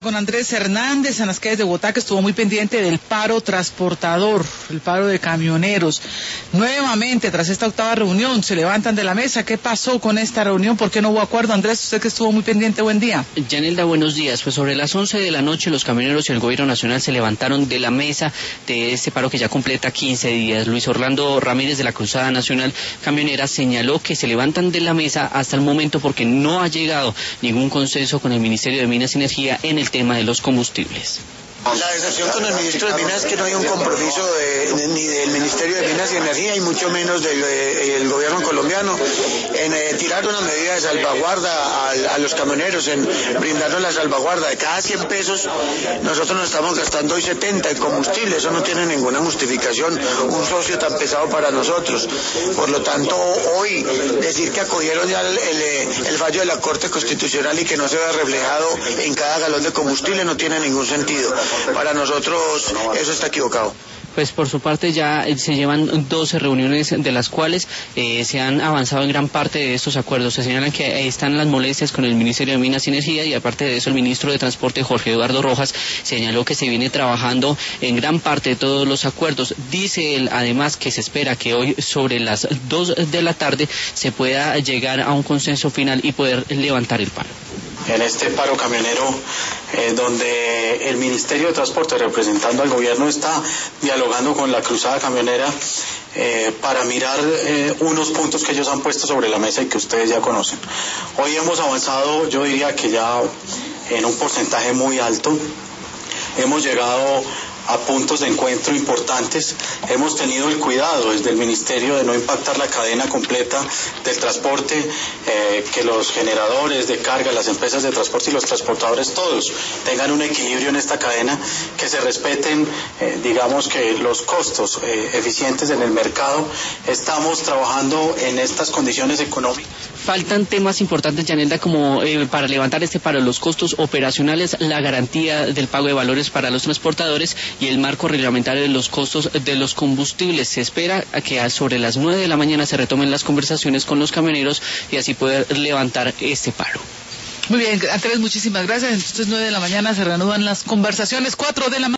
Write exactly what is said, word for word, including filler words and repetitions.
Con Andrés Hernández en las calles de Bogotá, que estuvo muy pendiente del paro transportador, el paro de camioneros. Nuevamente, tras esta octava reunión, se levantan de la mesa. ¿Qué pasó con esta reunión? ¿Por qué no hubo acuerdo? Andrés, usted que estuvo muy pendiente, buen día. Yanelda, buenos días. Pues sobre las once de la noche, los camioneros y el gobierno nacional se levantaron de la mesa de este paro que ya completa quince días. Luis Orlando Ramírez, de la Cruzada Nacional Camionera, señaló que se levantan de la mesa hasta el momento porque no ha llegado ningún consenso con el Ministerio de Minas y Energía en el tema de los combustibles. La decepción con el ministro de Minas es que no hay un compromiso de, de, ni del Ministerio de Minas y Energía y mucho menos del de, gobierno colombiano en eh, tirar una medida de salvaguarda a, a los camioneros, en brindarnos la salvaguarda. De cada cien pesos nosotros nos estamos gastando hoy setenta en combustible. Eso no tiene ninguna justificación, un socio tan pesado para nosotros. Por lo tanto, hoy decir que acogieron ya el, el, el fallo de la Corte Constitucional y que no se ve reflejado en cada galón de combustible no tiene ningún sentido. Para nosotros eso está equivocado. Pues por su parte ya se llevan doce reuniones, de las cuales eh, se han avanzado en gran parte de estos acuerdos. Se señalan que eh, están las molestias con el Ministerio de Minas y Energía, y aparte de eso el ministro de Transporte, Jorge Eduardo Rojas, señaló que se viene trabajando en gran parte de todos los acuerdos. Dice él además que se espera que hoy sobre las dos de la tarde se pueda llegar a un consenso final y poder levantar el paro. En este paro camionero, eh, donde el Ministerio de Transporte, representando al gobierno, está dialogando con la Cruzada Camionera eh, para mirar eh, unos puntos que ellos han puesto sobre la mesa y que ustedes ya conocen. Hoy hemos avanzado, yo diría que ya en un porcentaje muy alto, hemos llegado a puntos de encuentro importantes. Hemos tenido el cuidado desde el Ministerio de no impactar la cadena completa del transporte, eh, que los generadores de carga, las empresas de transporte y los transportadores todos tengan un equilibrio en esta cadena, que se respeten, eh, digamos que los costos eh, eficientes en el mercado. Estamos trabajando en estas condiciones económicas. Faltan temas importantes, Yanelda, como eh, para levantar este paro: los costos operacionales, la garantía del pago de valores para los transportadores y el marco reglamentario de los costos de los combustibles. Se espera a que sobre las nueve de la mañana se retomen las conversaciones con los camioneros y así poder levantar este paro. Muy bien, Andrés, muchísimas gracias. Entonces nueve de la mañana se reanudan las conversaciones, cuatro de la mañana.